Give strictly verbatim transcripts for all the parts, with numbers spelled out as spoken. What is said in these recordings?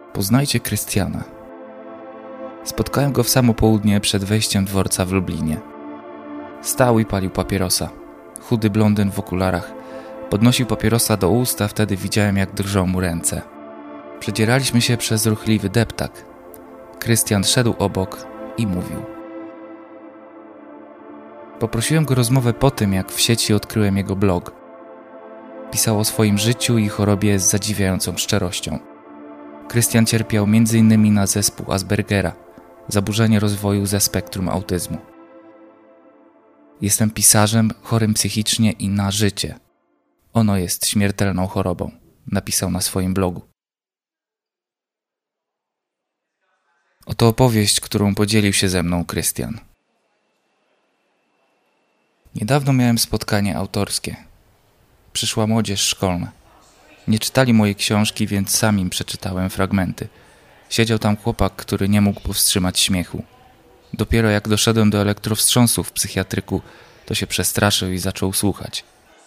Poznajcie Krystiana. Spotkałem go w samo południe przed wejściem dworca w Lublinie. Stał i palił papierosa. Chudy blondyn w okularach. Podnosił papierosa do ust, a wtedy widziałem, jak drżą mu ręce. Przedzieraliśmy się przez ruchliwy deptak. Krystian szedł obok i mówił. Poprosiłem go o rozmowę po tym, jak w sieci odkryłem jego blog. Pisał o swoim życiu i chorobie z zadziwiającą szczerością. Krystian cierpiał między innymi na zespół Aspergera, zaburzenie rozwoju ze spektrum autyzmu. Jestem pisarzem chorym psychicznie i na życie. Ono jest śmiertelną chorobą, napisał na swoim blogu. Oto opowieść, którą podzielił się ze mną Krystian. Niedawno miałem spotkanie autorskie. Przyszła młodzież szkolna. Nie czytali mojej książki, więc sam im przeczytałem fragmenty. Siedział tam chłopak, który nie mógł powstrzymać śmiechu. Dopiero jak doszedłem do elektrowstrząsów w psychiatryku, to się przestraszył i zaczął słuchać.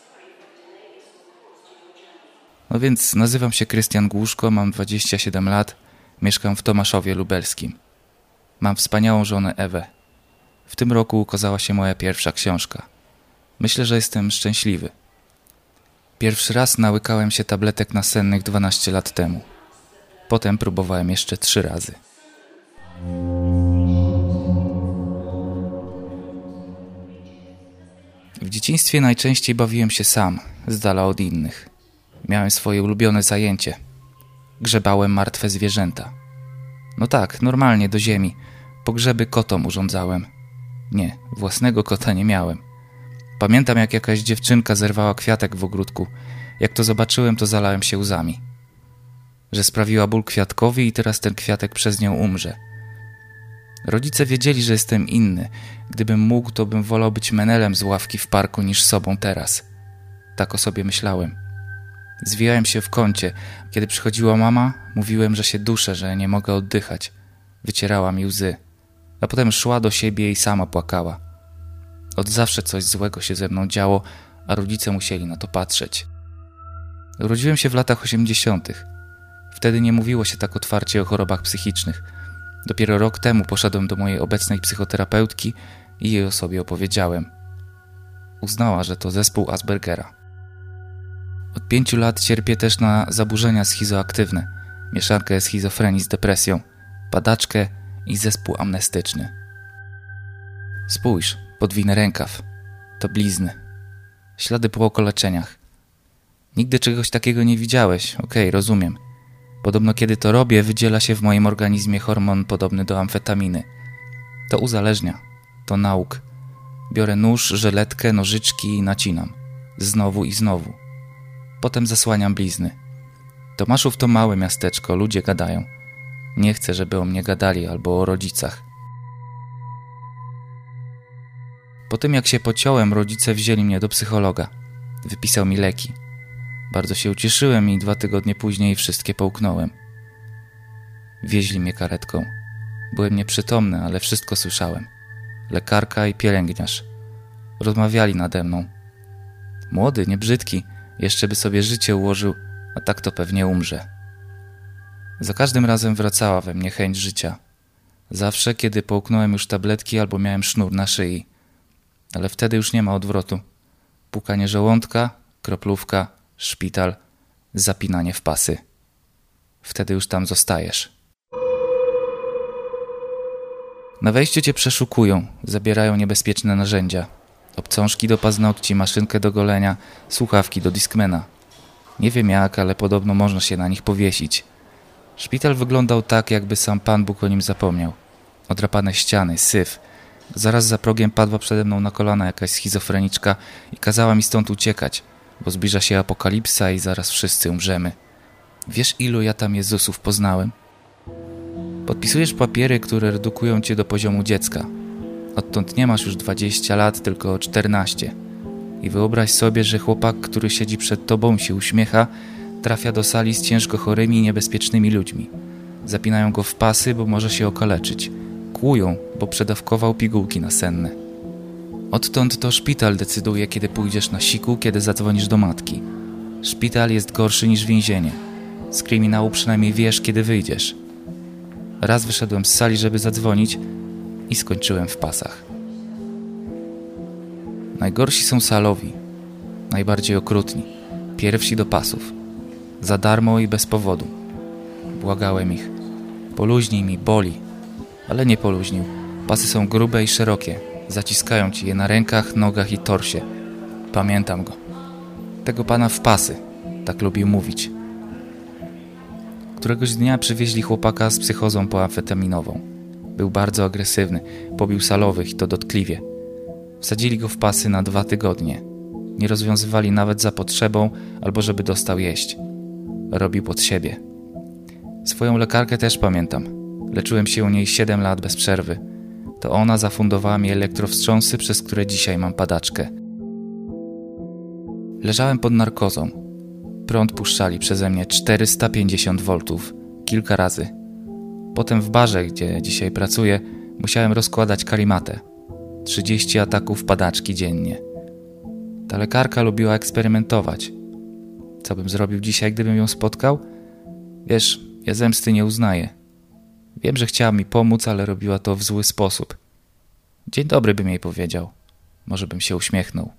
No więc nazywam się Krystian Głuszko, mam dwadzieścia siedem lat, mieszkam w Tomaszowie Lubelskim. Mam wspaniałą żonę Ewę. W tym roku ukazała się moja pierwsza książka. Myślę, że jestem szczęśliwy. Pierwszy raz nałykałem się tabletek nasennych dwanaście lat temu. Potem próbowałem jeszcze trzy razy. W dzieciństwie najczęściej bawiłem się sam, z dala od innych. Miałem swoje ulubione zajęcie. Grzebałem martwe zwierzęta. No tak, normalnie do ziemi. Pogrzeby kotom urządzałem. Nie, własnego kota nie miałem. Pamiętam, jak jakaś dziewczynka zerwała kwiatek w ogródku. Jak to zobaczyłem, to zalałem się łzami. Że sprawiła ból kwiatkowi i teraz ten kwiatek przez nią umrze. Rodzice wiedzieli, że jestem inny. Gdybym mógł, to bym wolał być menelem z ławki w parku niż sobą teraz. Tak o sobie myślałem. Zwijałem się w kącie. Kiedy przychodziła mama, mówiłem, że się duszę, że nie mogę oddychać. Wycierała mi łzy. A potem szła do siebie i sama płakała. Od zawsze coś złego się ze mną działo, a rodzice musieli na to patrzeć. Urodziłem się w latach osiemdziesiątych. Wtedy nie mówiło się tak otwarcie o chorobach psychicznych. Dopiero rok temu poszedłem do mojej obecnej psychoterapeutki i jej o sobie opowiedziałem. Uznała, że to zespół Aspergera. Od pięciu lat cierpię też na zaburzenia schizoaktywne, mieszankę schizofrenii z depresją, padaczkę i zespół amnestyczny. Spójrz, podwinę rękaw. To blizny. Ślady po okaleczeniach. Nigdy czegoś takiego nie widziałeś, okej, rozumiem. Podobno kiedy to robię, wydziela się w moim organizmie hormon podobny do amfetaminy. To uzależnia. To nauk. Biorę nóż, żyletkę, nożyczki i nacinam. Znowu i znowu. Potem zasłaniam blizny. Tomaszów to małe miasteczko, ludzie gadają. Nie chcę, żeby o mnie gadali albo o rodzicach. Po tym jak się pociąłem, rodzice wzięli mnie do psychologa. Wypisał mi leki. Bardzo się ucieszyłem i dwa tygodnie później wszystkie połknąłem. Wieźli mnie karetką. Byłem nieprzytomny, ale wszystko słyszałem. Lekarka i pielęgniarz. Rozmawiali nade mną. Młody, niebrzydki, jeszcze by sobie życie ułożył, a tak to pewnie umrze. Za każdym razem wracała we mnie chęć życia. Zawsze, kiedy połknąłem już tabletki albo miałem sznur na szyi. Ale wtedy już nie ma odwrotu. Pukanie żołądka, kroplówka, szpital, zapinanie w pasy. Wtedy już tam zostajesz. Na wejściu cię przeszukują, zabierają niebezpieczne narzędzia. Obcążki do paznokci, maszynkę do golenia, słuchawki do Discmana. Nie wiem jak, ale podobno można się na nich powiesić. Szpital wyglądał tak, jakby sam Pan Bóg o nim zapomniał. Odrapane ściany, syf. Zaraz za progiem padła przede mną na kolana jakaś schizofreniczka i kazała mi stąd uciekać, bo zbliża się apokalipsa i zaraz wszyscy umrzemy. Wiesz, ilu ja tam Jezusów poznałem? Podpisujesz papiery, które redukują cię do poziomu dziecka. Odtąd nie masz już dwadzieścia lat, tylko czternaście. I wyobraź sobie, że chłopak, który siedzi przed tobą, się uśmiecha, trafia do sali z ciężko chorymi i niebezpiecznymi ludźmi. Zapinają go w pasy, bo może się okaleczyć. Kłują, bo przedawkował pigułki nasenne. Odtąd to szpital decyduje, kiedy pójdziesz na siku, kiedy zadzwonisz do matki. Szpital jest gorszy niż więzienie. Z kryminału przynajmniej wiesz, kiedy wyjdziesz. Raz wyszedłem z sali, żeby zadzwonić i skończyłem w pasach. Najgorsi są salowi, najbardziej okrutni, pierwsi do pasów. Za darmo i bez powodu. Błagałem ich. Poluźnij mi, boli. Ale nie poluźnił. Pasy są grube i szerokie. Zaciskają ci je na rękach, nogach i torsie. Pamiętam go. Tego pana w pasy. Tak lubił mówić. Któregoś dnia przywieźli chłopaka z psychozą poamfetaminową. Był bardzo agresywny. Pobił salowych i to dotkliwie. Wsadzili go w pasy na dwa tygodnie. Nie rozwiązywali nawet za potrzebą albo żeby dostał jeść. Robił pod siebie. Swoją lekarkę też pamiętam. Leczyłem się u niej siedem lat bez przerwy. To ona zafundowała mi elektrowstrząsy, przez które dzisiaj mam padaczkę. Leżałem pod narkozą. Prąd puszczali przeze mnie czterysta pięćdziesiąt woltów. Kilka razy. Potem w barze, gdzie dzisiaj pracuję, musiałem rozkładać karimatę. trzydzieści ataków padaczki dziennie. Ta lekarka lubiła eksperymentować. Co bym zrobił dzisiaj, gdybym ją spotkał? Wiesz, ja zemsty nie uznaję. Wiem, że chciała mi pomóc, ale robiła to w zły sposób. Dzień dobry bym jej powiedział. Może bym się uśmiechnął.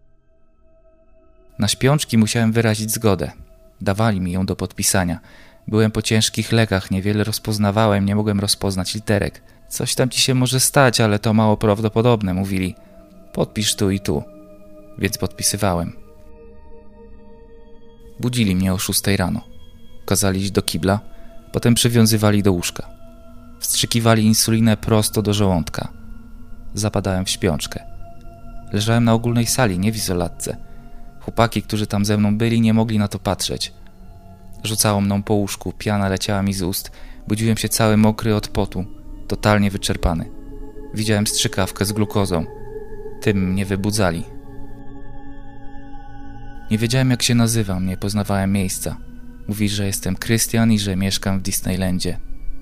Na śpiączki musiałem wyrazić zgodę. Dawali mi ją do podpisania. Byłem po ciężkich lekach, niewiele rozpoznawałem, nie mogłem rozpoznać literek. Coś tam ci się może stać, ale to mało prawdopodobne, mówili. Podpisz tu i tu. Więc podpisywałem. Budzili mnie o szóstej rano. Kazali iść do kibla, potem przywiązywali do łóżka. Wstrzykiwali insulinę prosto do żołądka. Zapadałem w śpiączkę. Leżałem na ogólnej sali, nie w izolatce. Chłopaki, którzy tam ze mną byli, nie mogli na to patrzeć. Rzucało mną po łóżku, piana leciała mi z ust. Budziłem się cały mokry od potu, totalnie wyczerpany. Widziałem strzykawkę z glukozą. Tym mnie wybudzali. Nie wiedziałem, jak się nazywam, nie poznawałem miejsca. Mówi, że jestem Krystian i że mieszkam w Disneylandzie.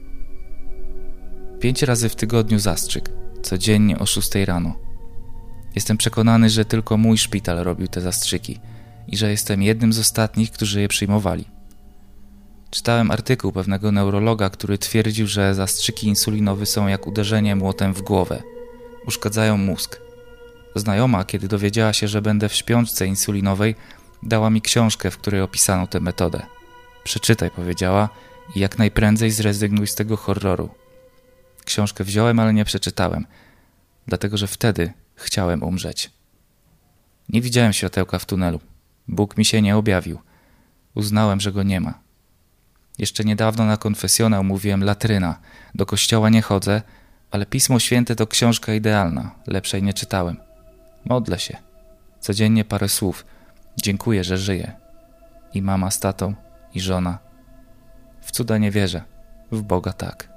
Pięć razy w tygodniu zastrzyk, codziennie o szóstej rano. Jestem przekonany, że tylko mój szpital robił te zastrzyki i że jestem jednym z ostatnich, którzy je przyjmowali. Czytałem artykuł pewnego neurologa, który twierdził, że zastrzyki insulinowe są jak uderzenie młotem w głowę. Uszkadzają mózg. Znajoma, kiedy dowiedziała się, że będę w śpiączce insulinowej, dała mi książkę, w której opisano tę metodę. Przeczytaj, powiedziała, i jak najprędzej zrezygnuj z tego horroru. Książkę wziąłem, ale nie przeczytałem, dlatego że wtedy chciałem umrzeć. Nie widziałem światełka w tunelu. Bóg mi się nie objawił. Uznałem, że go nie ma. Jeszcze niedawno na konfesjonał mówiłem latryna. Do kościoła nie chodzę, ale Pismo Święte to książka idealna. Lepszej nie czytałem. Modlę się. Codziennie parę słów. Dziękuję, że żyję. I mama z tatą, i żona. W cuda nie wierzę. W Boga tak.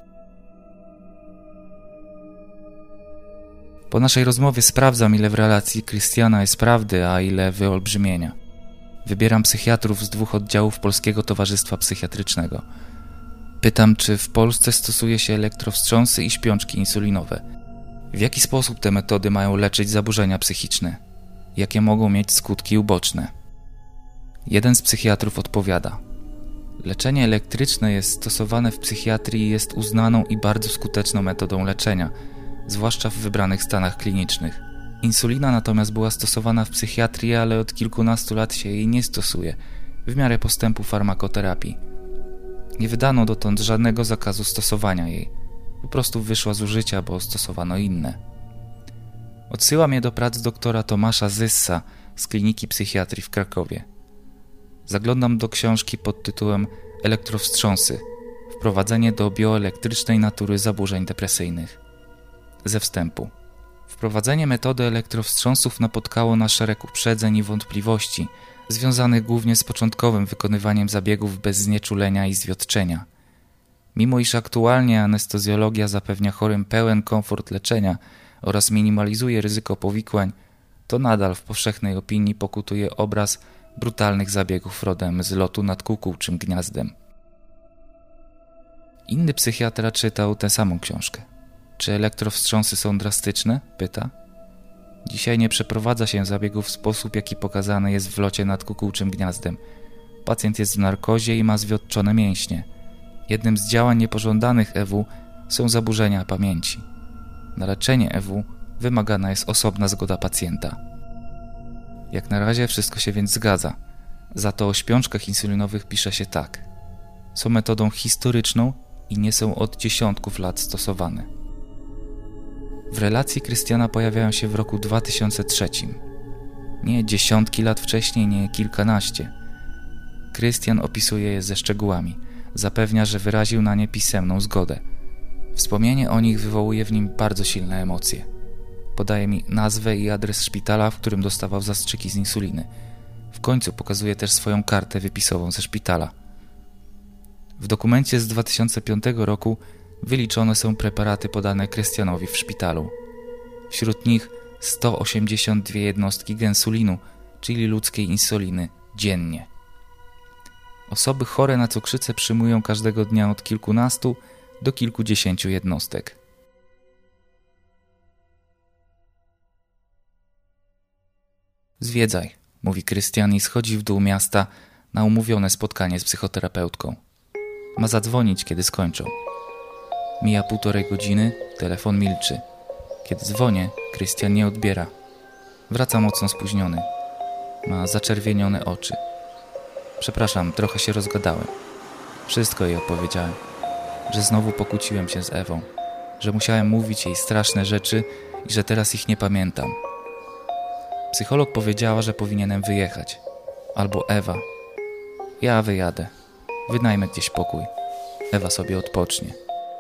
Po naszej rozmowie sprawdzam, ile w relacji Krystiana jest prawdy, a ile wyolbrzymienia. Wybieram psychiatrów z dwóch oddziałów Polskiego Towarzystwa Psychiatrycznego. Pytam, czy w Polsce stosuje się elektrowstrząsy i śpiączki insulinowe. W jaki sposób te metody mają leczyć zaburzenia psychiczne? Jakie mogą mieć skutki uboczne? Jeden z psychiatrów odpowiada: leczenie elektryczne jest stosowane w psychiatrii i jest uznaną i bardzo skuteczną metodą leczenia, zwłaszcza w wybranych stanach klinicznych. Insulina natomiast była stosowana w psychiatrii, ale od kilkunastu lat się jej nie stosuje, w miarę postępu farmakoterapii. Nie wydano dotąd żadnego zakazu stosowania jej. Po prostu wyszła z użycia, bo stosowano inne. Odsyła mnie do prac doktora Tomasza Zyssa z Kliniki Psychiatrii w Krakowie. Zaglądam do książki pod tytułem Elektrowstrząsy. Wprowadzenie do bioelektrycznej natury zaburzeń depresyjnych. Ze wstępu. Wprowadzenie metody elektrowstrząsów napotkało na szereg uprzedzeń i wątpliwości, związanych głównie z początkowym wykonywaniem zabiegów bez znieczulenia i zwiotczenia. Mimo iż aktualnie anestezjologia zapewnia chorym pełen komfort leczenia oraz minimalizuje ryzyko powikłań, to nadal w powszechnej opinii pokutuje obraz brutalnych zabiegów rodem z lotu nad kukułczym gniazdem. Inny psychiatra czytał tę samą książkę. Czy elektrowstrząsy są drastyczne? Pyta. Dzisiaj nie przeprowadza się zabiegów w sposób, jaki pokazany jest w locie nad kukułczym gniazdem. Pacjent jest w narkozie i ma zwiotczone mięśnie. Jednym z działań niepożądanych E W są zaburzenia pamięci. Na leczenie E W wymagana jest osobna zgoda pacjenta. Jak na razie wszystko się więc zgadza. Za to o śpiączkach insulinowych pisze się tak. Są metodą historyczną i nie są od dziesiątków lat stosowane. W relacji Krystiana pojawiają się w roku dwa tysiące trzecim. Nie dziesiątki lat wcześniej, nie kilkanaście. Krystian opisuje je ze szczegółami. Zapewnia, że wyraził na nie pisemną zgodę. Wspomnienie o nich wywołuje w nim bardzo silne emocje. Podaje mi nazwę i adres szpitala, w którym dostawał zastrzyki z insuliny. W końcu pokazuje też swoją kartę wypisową ze szpitala. W dokumencie z dwa tysiące piątego roku wyliczone są preparaty podane Krystianowi w szpitalu. Wśród nich sto osiemdziesiąt dwie jednostki gensulinu, czyli ludzkiej insuliny, dziennie. Osoby chore na cukrzycę przyjmują każdego dnia od kilkunastu do kilkudziesięciu jednostek. Zwiedzaj, mówi Krystian i schodzi w dół miasta na umówione spotkanie z psychoterapeutką. Ma zadzwonić, kiedy skończą. Mija półtorej godziny, telefon milczy. Kiedy dzwonię, Krystian nie odbiera. Wraca mocno spóźniony. Ma zaczerwienione oczy. Przepraszam, trochę się rozgadałem. Wszystko jej opowiedziałem. Że znowu pokłóciłem się z Ewą. Że musiałem mówić jej straszne rzeczy i że teraz ich nie pamiętam. Psycholog powiedziała, że powinienem wyjechać. Albo Ewa. Ja wyjadę. Wynajmę gdzieś pokój. Ewa sobie odpocznie.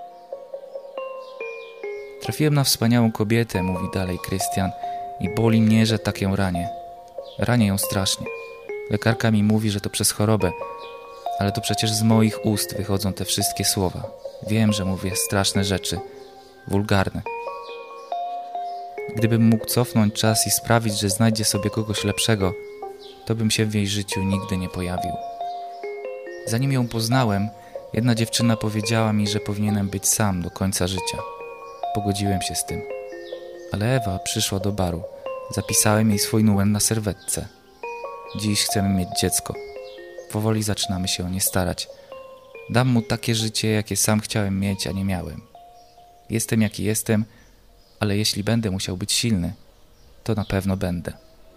Trafiłem na wspaniałą kobietę, mówi dalej Krystian, i boli mnie, że tak ją ranię. Ranię ją strasznie. Lekarka mi mówi, że to przez chorobę, ale to przecież z moich ust wychodzą te wszystkie słowa. Wiem, że mówię straszne rzeczy, wulgarne. Gdybym mógł cofnąć czas i sprawić, że znajdzie sobie kogoś lepszego, to bym się w jej życiu nigdy nie pojawił. Zanim ją poznałem, jedna dziewczyna powiedziała mi, że powinienem być sam do końca życia. Pogodziłem się z tym. Ale Ewa przyszła do baru. Zapisałem jej swój numer na serwetce. Dziś chcemy mieć dziecko. Powoli zaczynamy się o nie starać. Dam mu takie życie, jakie sam chciałem mieć, a nie miałem. Jestem jaki jestem, ale jeśli będę musiał być silny, to na pewno będę.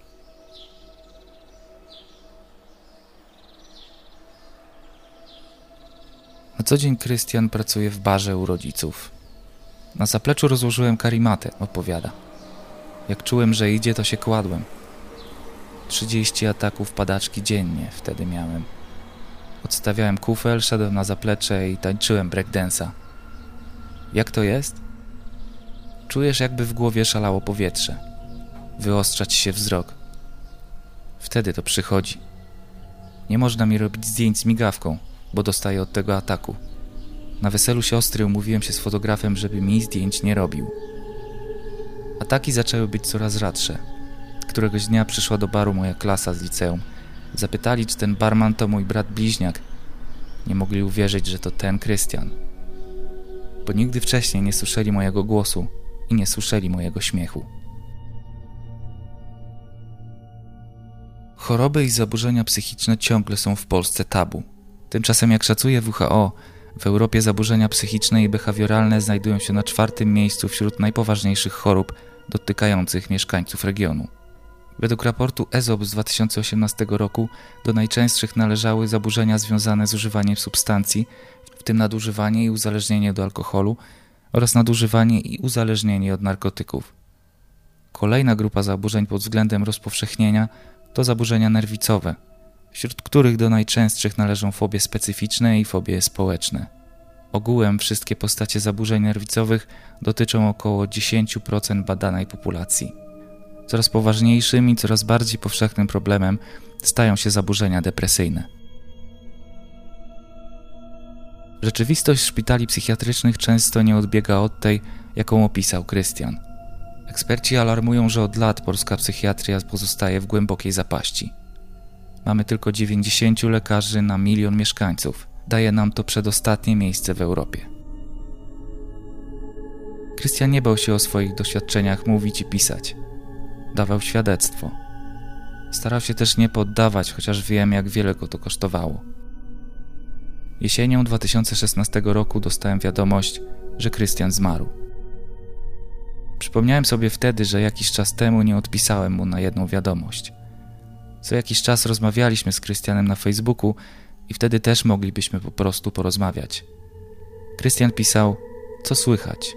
Na co dzień Krystian pracuje w barze u rodziców. Na zapleczu rozłożyłem karimatę, opowiada. Jak czułem, że idzie, to się kładłem. Trzydzieści ataków padaczki dziennie wtedy miałem. Odstawiałem kufel, szedłem na zaplecze i tańczyłem breakdance'a. Jak to jest? Czujesz, jakby w głowie szalało powietrze. Wyostrzać się wzrok. Wtedy to przychodzi. Nie można mi robić zdjęć z migawką, bo dostaję od tego ataku. Na weselu siostry umówiłem się z fotografem, żeby mi zdjęć nie robił. Ataki zaczęły być coraz rzadsze. Któregoś dnia przyszła do baru moja klasa z liceum. Zapytali, czy ten barman to mój brat bliźniak. Nie mogli uwierzyć, że to ten Krystian. Bo nigdy wcześniej nie słyszeli mojego głosu i nie słyszeli mojego śmiechu. Choroby i zaburzenia psychiczne ciągle są w Polsce tabu. Tymczasem, jak szacuje W H O, w Europie zaburzenia psychiczne i behawioralne znajdują się na czwartym miejscu wśród najpoważniejszych chorób dotykających mieszkańców regionu. Według raportu E Z O P z dwa tysiące osiemnastego roku do najczęstszych należały zaburzenia związane z używaniem substancji, w tym nadużywanie i uzależnienie od alkoholu oraz nadużywanie i uzależnienie od narkotyków. Kolejna grupa zaburzeń pod względem rozpowszechnienia to zaburzenia nerwicowe, wśród których do najczęstszych należą fobie specyficzne i fobie społeczne. Ogółem wszystkie postacie zaburzeń nerwicowych dotyczą około dziesięć procent badanej populacji. Coraz poważniejszym i coraz bardziej powszechnym problemem stają się zaburzenia depresyjne. Rzeczywistość szpitali psychiatrycznych często nie odbiega od tej, jaką opisał Krystian. Eksperci alarmują, że od lat polska psychiatria pozostaje w głębokiej zapaści. Mamy tylko dziewięćdziesięciu lekarzy na milion mieszkańców. Daje nam to przedostatnie miejsce w Europie. Krystian nie bał się o swoich doświadczeniach mówić i pisać. Dawał świadectwo. Starał się też nie poddawać, chociaż wiem, jak wiele go to kosztowało. Jesienią dwa tysiące szesnastego roku dostałem wiadomość, że Krystian zmarł. Przypomniałem sobie wtedy, że jakiś czas temu nie odpisałem mu na jedną wiadomość. Co jakiś czas rozmawialiśmy z Krystianem na Facebooku i wtedy też moglibyśmy po prostu porozmawiać. Krystian pisał: co słychać?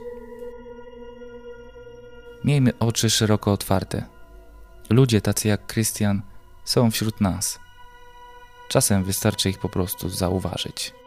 Miejmy oczy szeroko otwarte. Ludzie tacy jak Krystian są wśród nas. Czasem wystarczy ich po prostu zauważyć.